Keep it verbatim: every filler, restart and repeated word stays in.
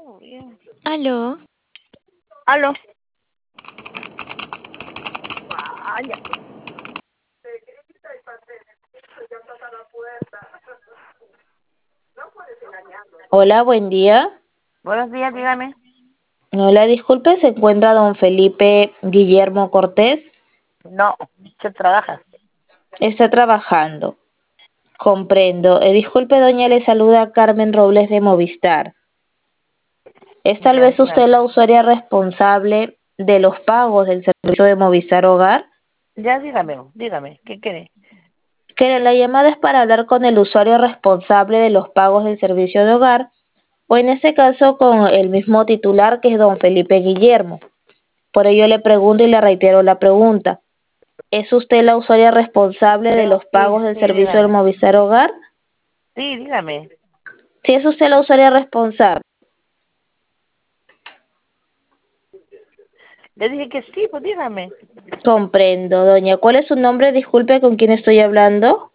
Aló. Aló. Vaya. Hola, buen día. Buenos días, dígame. Hola, disculpe, ¿se encuentra don Felipe Guillermo Cortés? No, ¿qué trabajas? Está trabajando. Comprendo. Eh, disculpe, doña, le saluda Carmen Robles de Movistar. ¿Es tal Ya, vez usted dígame. la usuaria responsable de los pagos del servicio de Movistar Hogar? Ya, dígame, dígame, ¿qué quiere? Que la llamada es para hablar con el usuario responsable de los pagos del servicio de hogar, o en este caso con el mismo titular que es don Felipe Guillermo. Por ello le pregunto y le reitero la pregunta. ¿Es usted la usuaria responsable de Yo, los sí, pagos del sí, servicio del dígame. Movistar Hogar? Sí, dígame. Si es usted la usuaria responsable. Le dije que sí, pues dígame. Comprendo, doña. ¿Cuál es su nombre? Disculpe, ¿con quién estoy hablando?